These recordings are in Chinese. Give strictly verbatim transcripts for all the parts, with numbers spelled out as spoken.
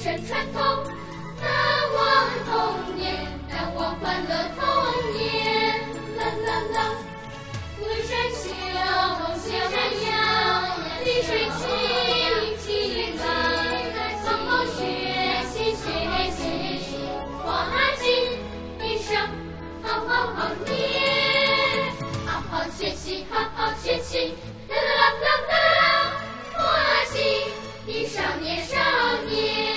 生传统，难忘童年，难忘欢乐童年。啦啦啦，文山小，小山腰，滴水清，清来，好好学习，学习，花季一生，好好好念，好好学习，好好学习。啦啦啦啦啦啦，花季一少年少年。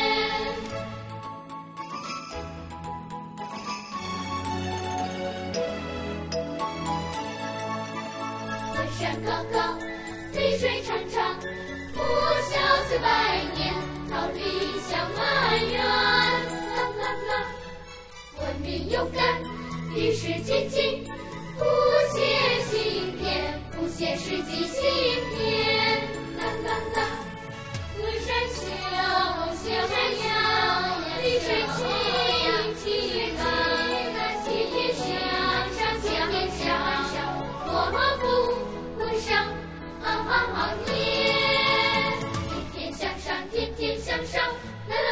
文山高高，绿水长长，不孝四百年，桃李香满园。啦啦啦，文明勇敢，与时俱进，不写新篇，不写世纪新篇。啦啦啦，文山小，小山腰，绿水清，清来，天天向上，天天向上，国富文商，好好好念，天天向上，天天向上。啦